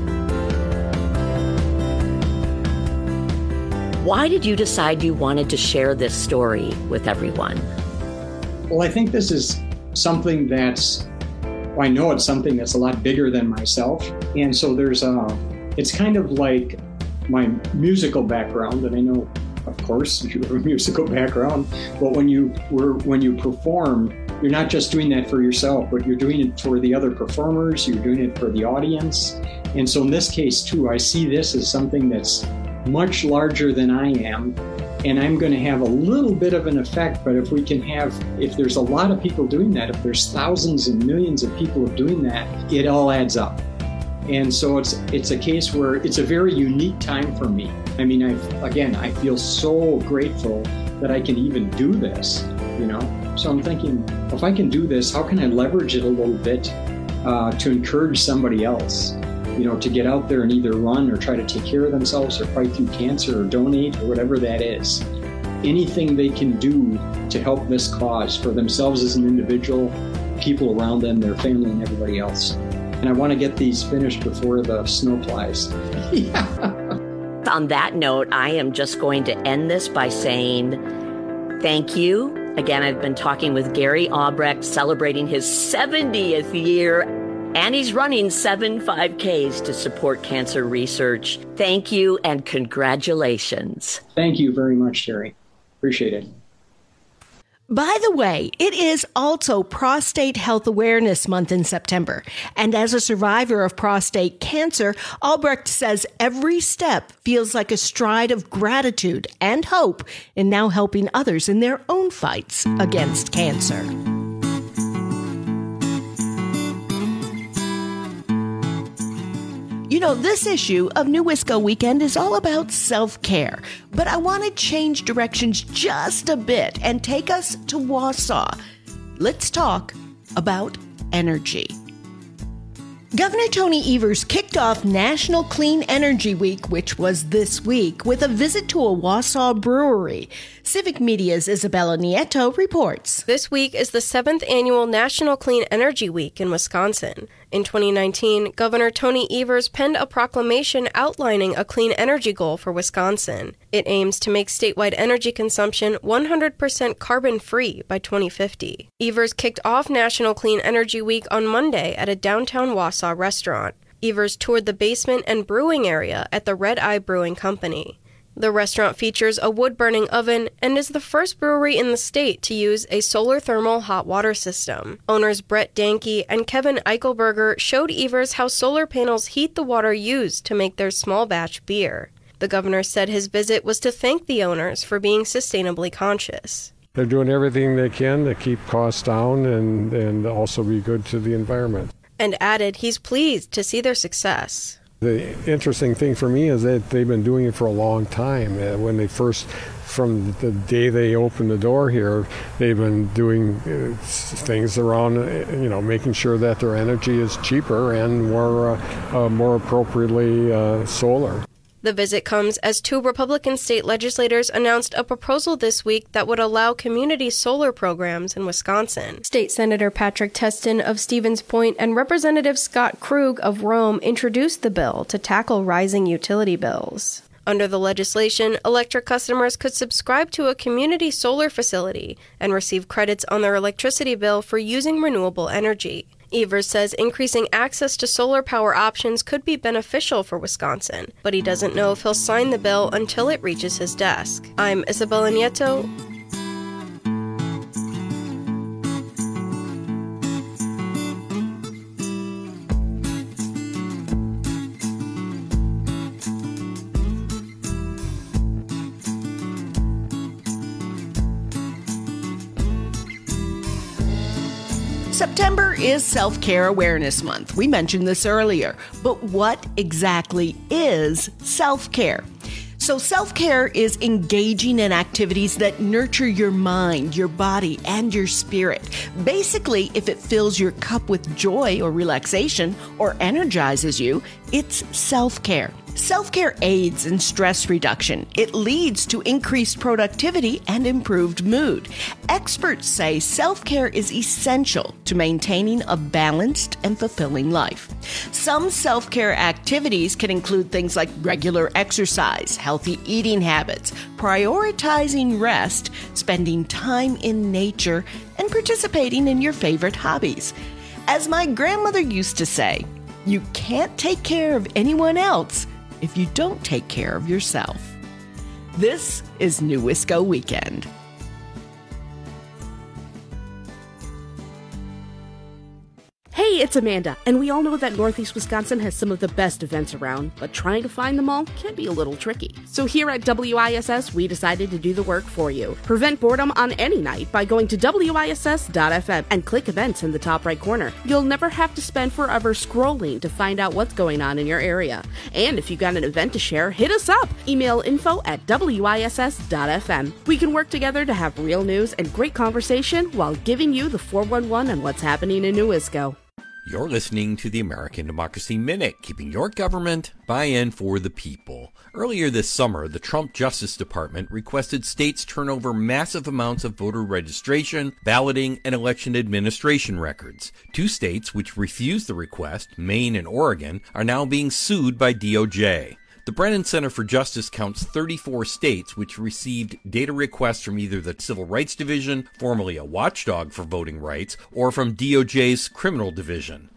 Why did you decide you wanted to share this story with everyone? Well, I think this is something that's, well, I know it's something that's a lot bigger than myself. And so there's a, it's kind of like my musical background. And I know, of course, you have a musical background, but when you were, when you perform, you're not just doing that for yourself, but you're doing it for the other performers, you're doing it for the audience. And so in this case too, I see this as something that's much larger than I am, and I'm going to have a little bit of an effect. But if we can have, if there's a lot of people doing that, if there's thousands and millions of people doing that, it all adds up. And so it's it's a case where it's a very unique time for me. I mean, I again, I feel so grateful that I can even do this, you know. So I'm thinking, if I can do this, how can I leverage it a little bit uh, to encourage somebody else? You know, to get out there and either run or try to take care of themselves or fight through cancer or donate or whatever that is. Anything they can do to help this cause for themselves as an individual, people around them, their family, and everybody else. And I want to get these finished before the snow flies. Yeah. On that note, I am just going to end this by saying thank you. Again, I've been talking with Gary Aubrecht, celebrating his seventieth year. And he's running seven five Ks to support cancer research. Thank you and congratulations. Thank you very much, Terry. Appreciate it. By the way, it is also Prostate Health Awareness Month in September. And as a survivor of prostate cancer, Albrecht says every step feels like a stride of gratitude and hope in now helping others in their own fights against cancer. You know, this issue of New Wisco Weekend is all about self-care, but I want to change directions just a bit and take us to Wausau. Let's talk about energy. Governor Tony Evers kicked off National Clean Energy Week, which was this week, with a visit to a Wausau brewery. Civic Media's Isabella Nieto reports. This week is the seventh annual National Clean Energy Week in Wisconsin. In twenty nineteen, Governor Tony Evers penned a proclamation outlining a clean energy goal for Wisconsin. It aims to make statewide energy consumption one hundred percent carbon-free by twenty fifty. Evers kicked off National Clean Energy Week on Monday at a downtown Wausau restaurant. Evers toured the basement and brewing area at the Red Eye Brewing Company. The restaurant features a wood-burning oven and is the first brewery in the state to use a solar thermal hot water system. Owners Brett Danke and Kevin Eichelberger showed Evers how solar panels heat the water used to make their small batch beer. The governor said his visit was to thank the owners for being sustainably conscious. They're doing everything they can to keep costs down and, and also be good to the environment. And added he's pleased to see their success. The interesting thing for me is that they've been doing it for a long time. Uh, when they first, from the day they opened the door here, they've been doing uh, things around, uh, you know, making sure that their energy is cheaper and more, uh, uh, more appropriately uh, solar. The visit comes as two Republican state legislators announced a proposal this week that would allow community solar programs in Wisconsin. State Senator Patrick Teston of Stevens Point and Representative Scott Krug of Rome introduced the bill to tackle rising utility bills. Under the legislation, electric customers could subscribe to a community solar facility and receive credits on their electricity bill for using renewable energy. Evers says increasing access to solar power options could be beneficial for Wisconsin, but he doesn't know if he'll sign the bill until it reaches his desk. I'm Isabella Nieto. September is Self-Care Awareness Month. We mentioned this earlier, but what exactly is self-care? So self-care is engaging in activities that nurture your mind, your body, and your spirit. Basically, if it fills your cup with joy or relaxation or energizes you, it's self-care. Self-care aids in stress reduction. It leads to increased productivity and improved mood. Experts say self-care is essential to maintaining a balanced and fulfilling life. Some self-care activities can include things like regular exercise, healthy eating habits, prioritizing rest, spending time in nature, and participating in your favorite hobbies. As my grandmother used to say, you can't take care of anyone else if you don't take care of yourself. This is New Wisco Weekend. Hey, it's Amanda, and we all know that Northeast Wisconsin has some of the best events around, but trying to find them all can be a little tricky. So here at W I S S, we decided to do the work for you. Prevent boredom on any night by going to W I S S dot F M and click events in the top right corner. You'll never have to spend forever scrolling to find out what's going on in your area. And if you got an event to share, hit us up. Email info at W I S S dot F M. We can work together to have real news and great conversation while giving you the four one one on what's happening in New Wisco. You're listening to the American Democracy Minute, keeping your government by and for the people. Earlier this summer, the Trump Justice Department requested states turn over massive amounts of voter registration, balloting, and election administration records. Two states which refused the request, Maine and Oregon, are now being sued by D O J. The Brennan Center for Justice counts thirty-four states which received data requests from either the Civil Rights Division, formerly a watchdog for voting rights, or from D O J's Criminal Division.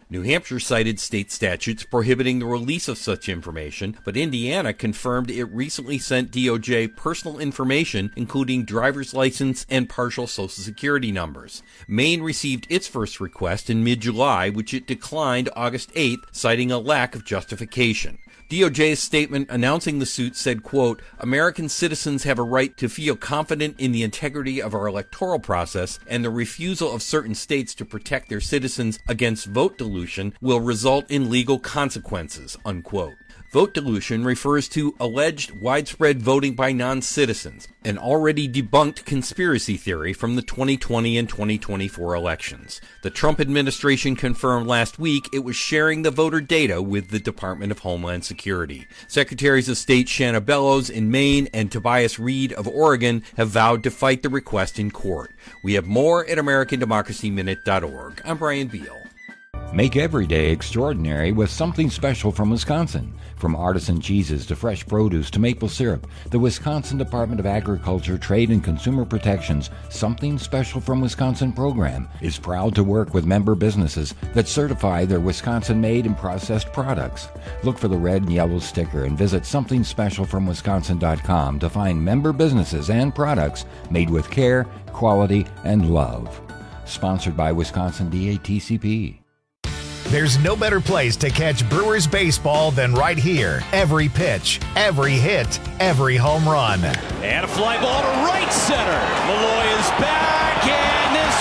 New Hampshire cited state statutes prohibiting the release of such information, but Indiana confirmed it recently sent D O J personal information, including driver's license and partial Social Security numbers. Maine received its first request in mid-July, which it declined August eighth, citing a lack of justification. D O J's statement announcing the suit said, quote, American citizens have a right to feel confident in the integrity of our electoral process, and the refusal of certain states to protect their citizens against vote dilution will result in legal consequences, unquote. Vote dilution refers to alleged widespread voting by non-citizens, an already debunked conspiracy theory from the twenty twenty and twenty twenty-four elections. The Trump administration confirmed last week it was sharing the voter data with the Department of Homeland Security. Secretaries of State Shanna Bellows in Maine and Tobias Reed of Oregon have vowed to fight the request in court. We have more at American Democracy Minute dot org. I'm Brian Beal. Make every day extraordinary with something special from Wisconsin. From artisan cheeses to fresh produce to maple syrup, the Wisconsin Department of Agriculture, Trade and Consumer Protection's Something Special from Wisconsin program is proud to work with member businesses that certify their Wisconsin-made and processed products. Look for the red and yellow sticker and visit something special from wisconsin dot com to find member businesses and products made with care, quality, and love. Sponsored by Wisconsin D A T C P. There's no better place to catch Brewers baseball than right here. Every pitch, every hit, every home run. And a fly ball to right center. Malloy is back, and this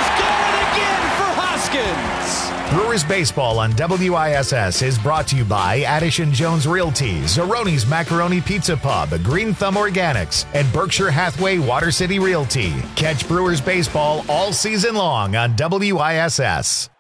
one is gone again for Hoskins. Brewers baseball on W I S S is brought to you by Addison Jones Realty, Zeroni's Macaroni Pizza Pub, Green Thumb Organics, and Berkshire Hathaway Water City Realty. Catch Brewers baseball all season long on W I S S.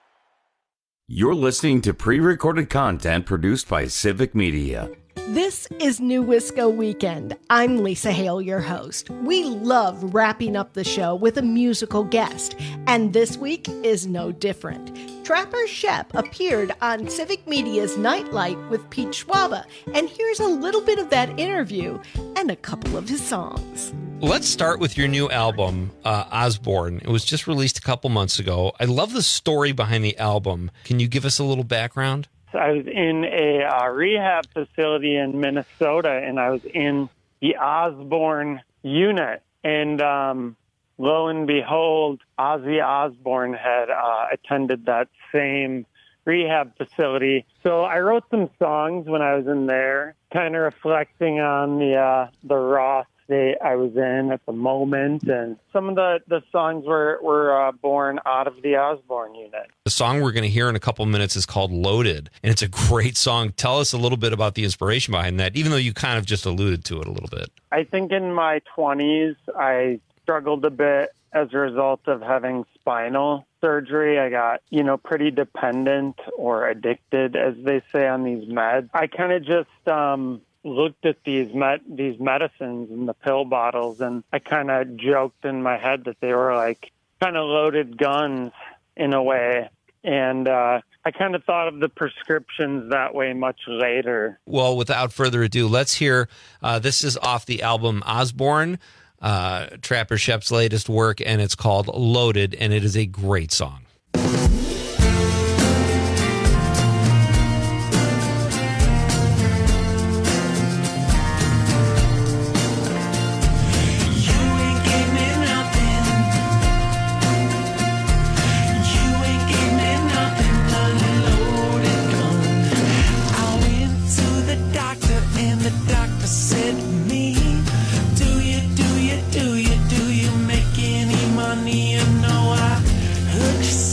You're listening to pre-recorded content produced by Civic Media. This is New Wisco Weekend. I'm Lisa Hale, your host. We love wrapping up the show with a musical guest, and this week is no different. Trapper Shep appeared on Civic Media's Nightlight with Pete Schwaba, and here's a little bit of that interview and a couple of his songs. Let's start with your new album, uh, Osborne. It was just released a couple months ago. I love the story behind the album. Can you give us a little background? I was in a uh, rehab facility in Minnesota, and I was in the Osborne unit. And um, lo and behold, Ozzy Osbourne had uh, attended that same rehab facility. So I wrote some songs when I was in there, kind of reflecting on the uh, the raw state I was in at the moment, and some of the, the songs were, were uh, born out of the Osborne unit. The song we're going to hear in a couple minutes is called Loaded, and it's a great song. Tell us a little bit about the inspiration behind that, even though you kind of just alluded to it a little bit. I think in my twenties, I struggled a bit as a result of having spinal surgery. I got, you know, pretty dependent or addicted, as they say, on these meds. I kind of just um, looked at these med- these medicines and the pill bottles, and I kind of joked in my head that they were like kind of loaded guns in a way. And uh, I kind of thought of the prescriptions that way much later. Well, without further ado, let's hear, uh, this is off the album Osborne, uh, Trapper Shep's latest work, and it's called Loaded, and it is a great song. Money, you know I hooked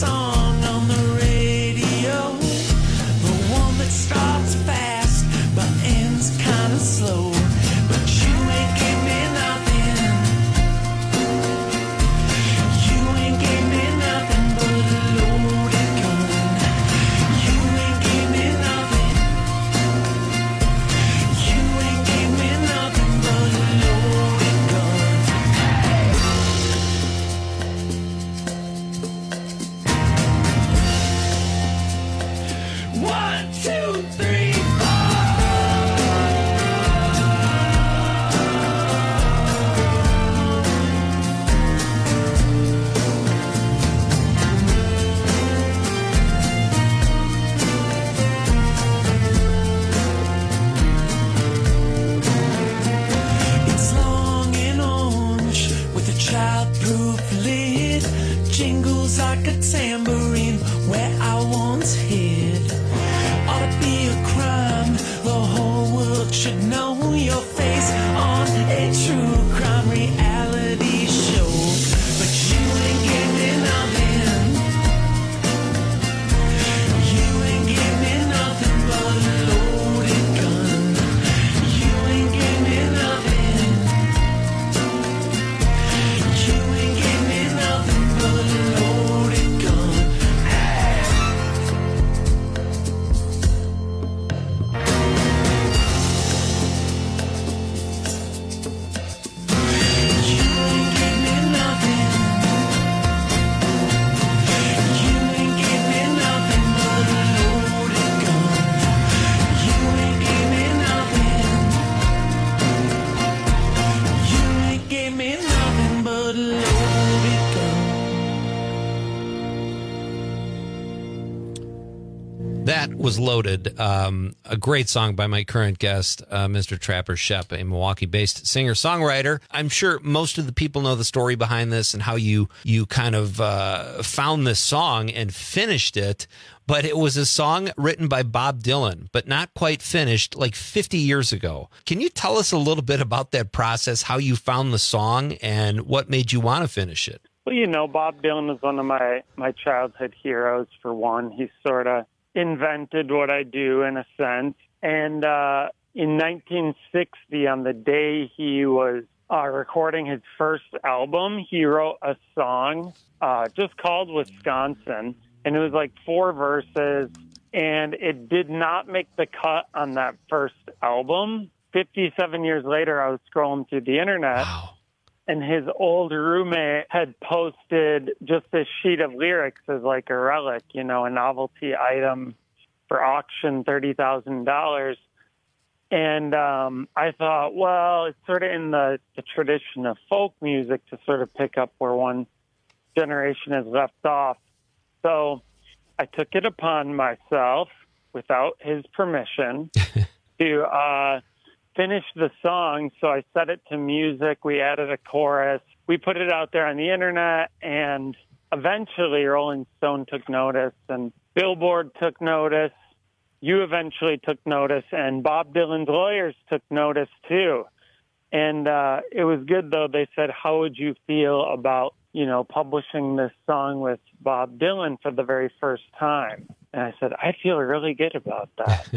That was Loaded, um, a great song by my current guest, uh, Mister Trapper Schoepp, a Milwaukee-based singer-songwriter. I'm sure most of the people know the story behind this and how you you kind of uh, found this song and finished it, but it was a song written by Bob Dylan, but not quite finished, like fifty years ago. Can you tell us a little bit about that process, how you found the song, and what made you want to finish it? Well, you know, Bob Dylan is one of my, my childhood heroes, for one. He sort of invented what I do, in a sense. And uh, in nineteen sixty, on the day he was uh, recording his first album, he wrote a song uh, just called Wisconsin. And it was like four verses, and it did not make the cut on that first album. fifty-seven years later, I was scrolling through the internet. Wow. And his old roommate had posted just this sheet of lyrics as like a relic, you know, a novelty item for auction, thirty thousand dollars. And um, I thought, well, it's sort of in the, the tradition of folk music to sort of pick up where one generation has left off. So I took it upon myself, without his permission, to uh, finish the song. So I set it to music. We added a chorus. We put it out there on the internet, and eventually Rolling Stone took notice, and Billboard took notice. You eventually took notice, and Bob Dylan's lawyers took notice too. And uh, it was good, though. They said, how would you feel about, you know, publishing this song with Bob Dylan for the very first time? And I said, I feel really good about that.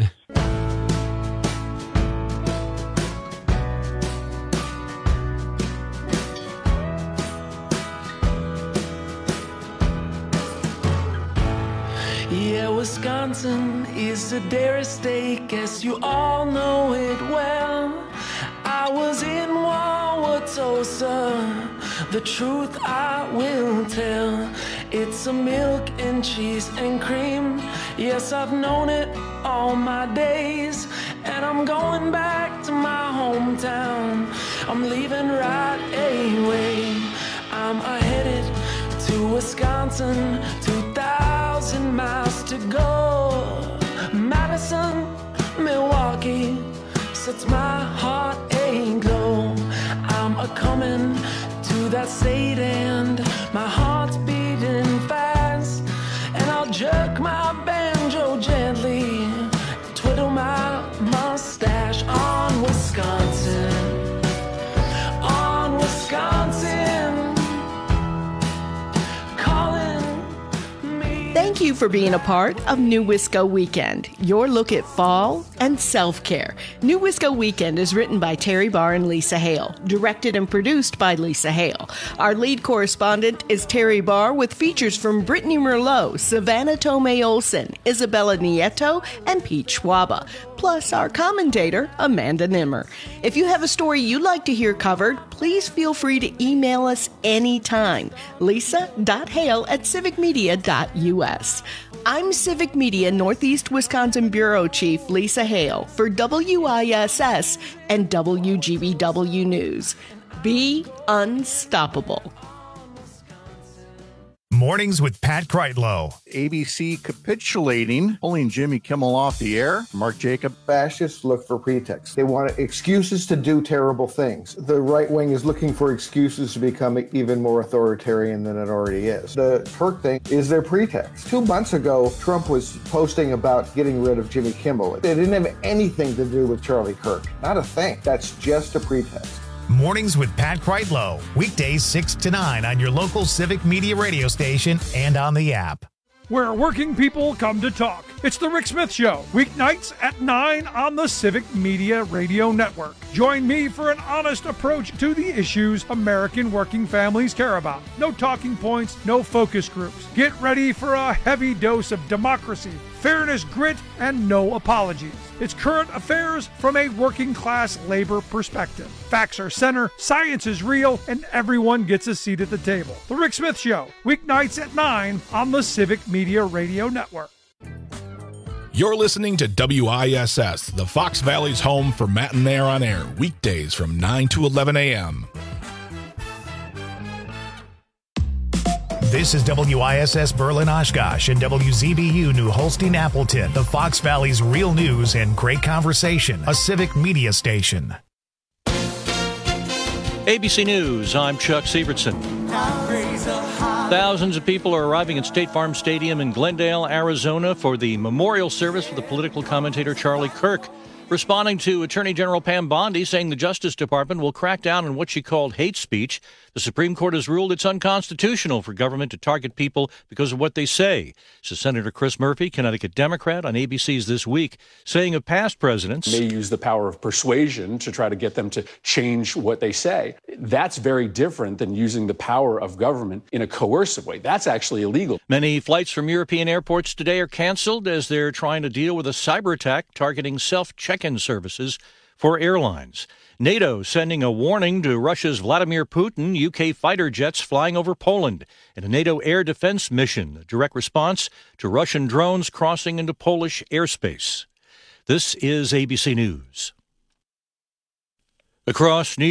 Yeah, Wisconsin is a dairy state, guess you all know it well. I was in Wauwatosa, the truth I will tell. It's a milk and cheese and cream, yes, I've known it all my days. And I'm going back to my hometown, I'm leaving right away. I'm headed to Wisconsin, two thousand miles to go. Madison, Milwaukee, sets my heart aglow. I'm a-coming to that state and my heart's beating fast. And I'll jerk my banjo gently, twiddle my mustache on Wisconsin, on Wisconsin. Thank you for being a part of New Wisco Weekend, your look at fall and self-care. New Wisco Weekend is written by Terry Barr and Lisa Hale, directed and produced by Lisa Hale. Our lead correspondent is Terry Barr, with features from Brittany Merlot, Savannah Tomei Olson, Isabella Nieto, and Pete Schwaba, plus our commentator, Amanda Nimmer. If you have a story you'd like to hear covered, please feel free to email us anytime. lisa dot hale at civic media dot u s. I'm Civic Media Northeast Wisconsin Bureau Chief Lisa Hale for W I S S and W G B W News. Be unstoppable. Mornings with Pat Kreitlow. A B C capitulating, pulling Jimmy Kimmel off the air. Mark Jacob. Fascists look for pretexts. They want excuses to do terrible things. The right wing is looking for excuses to become even more authoritarian than it already is. The Turk thing is their pretext. Two months ago, Trump was posting about getting rid of Jimmy Kimmel. It didn't have anything to do with Charlie Kirk. Not a thing. That's just a pretext. Mornings with Pat Kreitlow. Weekdays six to nine on your local Civic Media radio station and on the app. Where working people come to talk. It's the Rick Smith Show, weeknights at nine on the Civic Media Radio Network. Join me for an honest approach to the issues American working families care about. No talking points, no focus groups. Get ready for a heavy dose of democracy, fairness, grit, and no apologies. It's current affairs from a working class labor perspective. Facts are center, science is real, and everyone gets a seat at the table. The Rick Smith Show, weeknights at nine on the Civic Media Radio Network. You're listening to W I S S, the Fox Valley's home for Matt and Nair on Air, weekdays from nine to eleven a.m. This is W I S S Berlin Oshkosh and W Z B U New Holstein Appleton, the Fox Valley's real news and great conversation, a civic media station. A B C News, I'm Chuck Sievertson. Thousands of people are arriving at State Farm Stadium in Glendale, Arizona for the memorial service for the political commentator Charlie Kirk. Responding to Attorney General Pam Bondi saying the Justice Department will crack down on what she called hate speech, the Supreme Court has ruled it's unconstitutional for government to target people because of what they say. So Senator Chris Murphy, Connecticut Democrat, on A B C's This Week, saying of past presidents, may use the power of persuasion to try to get them to change what they say. That's very different than using the power of government in a coercive way. That's actually illegal. Many flights from European airports today are canceled as they're trying to deal with a cyber attack targeting self-check in services for airlines. NATO sending a warning to Russia's Vladimir Putin, U K fighter jets flying over Poland, and a NATO air defense mission, a direct response to Russian drones crossing into Polish airspace. This is A B C News. Across New